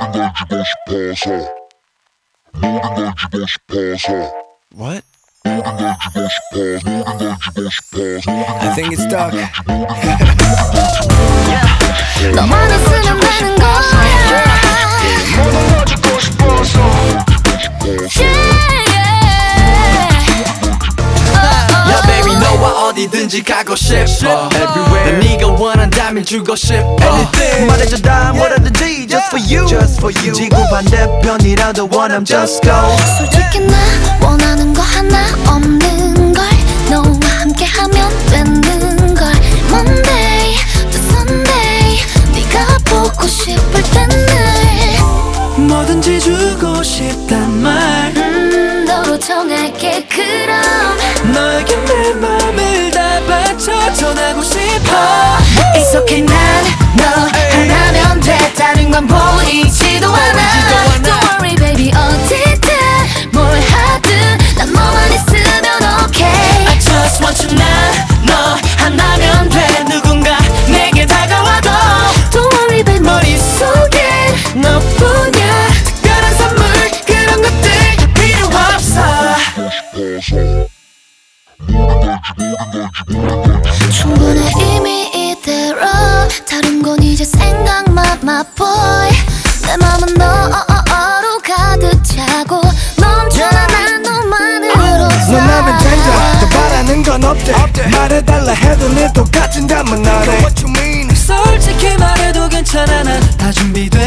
What? I think it's dark. 너만 있으면 되는 거야. Yeah, baby, 너와 어디든지 가고 싶어. Everywhere. 난 네가 원한다면 주고 싶어. Anything. 말해줘 다 뭐라든지 just for you. Just for you. 지구 반대편이라도 원함 just go. 솔직히 나 원하는 거 하나 없는 걸. 너와 함께하면 되는 걸. Monday to Sunday 네가 보고 싶을 때늘 뭐든지 주고 싶단 말. 너로 정할게. 그럼 너에게 내 맘을 다 바쳐 전하고 싶어. It's okay 난 너 하나면 돼. 다른 건 보이지도 않아. Don't worry baby 어디든 뭘 하든 난 너만 있으면 okay. I just want you 너 하나면 돼. 누군가 내게 다가와도 Don't worry baby 머릿속에 너뿐이야. 특별한 선물 그런 것들 필요 없어. 충분해 이미 이대로. 다른 건 이제 생각만 my boy. 내 맘은 너로 가득 차고 넘쳐나 난 너만으로 너라면 된다. 더 바라는 건 없대. 말해달라 해도 늘 똑같은 답만 하네. 솔직히 말해도 괜찮아. 난 다 준비돼